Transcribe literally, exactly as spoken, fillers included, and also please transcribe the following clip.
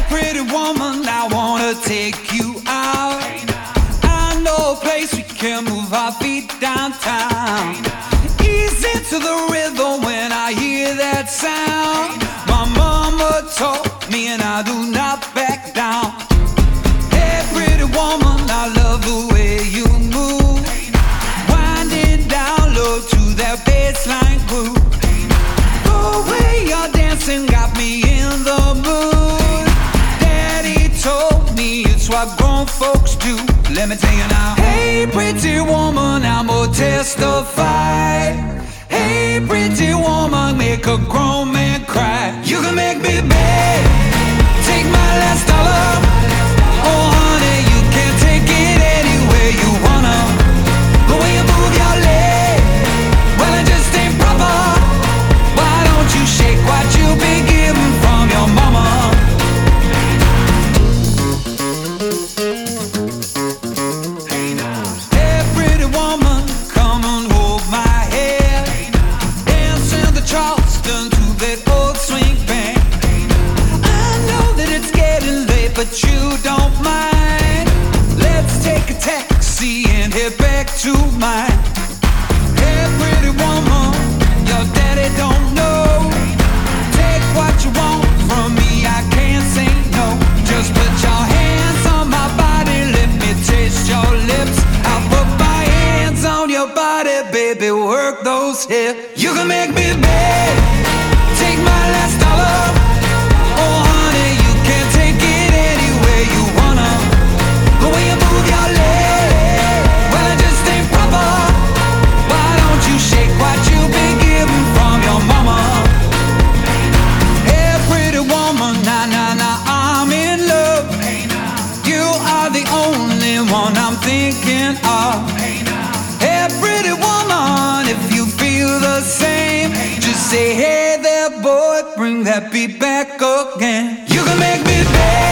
pretty woman, I wanna take you out. I know a place we can move our feet downtown. Easy to the rhythm when I hear that sound. My mama told me and I do not back down. Hey pretty woman, I love the way you move. Winding down low to that bassline groove. The way you're dancing got me in the mood. Daddy told me it's what grown folks do. Let me tell you now. Hey pretty woman, I'm gonna testify. Hey pretty woman, make a grown man cry. You can make me beg, take my last dollar. Oh honey, you can take it anywhere you wanna. The way you move your leg, well it just ain't proper. Why don't you shake what you've been given from your mama? Hey pretty woman, come and hold my hand. Dance in the Charleston to that old swing band. I know that it's getting late, but you don't mind. Let's take a taxi and head back to mine. Hey pretty woman, your daddy don't know. Take what you want from me, I can't say no. Just put your hands on my body, let me taste your lips. I'll put my hands on your body, baby, work those hips. You can make me beg, take my last dollar. Oh honey, you can take it anywhere you wanna. The way you move your leg, well it just ain't proper. Why don't you shake what you've been given from your mama? Hey pretty woman, nah nah nah, I'm in love. You are the only one I'm thinking of. Hey pretty woman, if you feel the same, just say hey there boy, bring that beat back again. You can make me beg,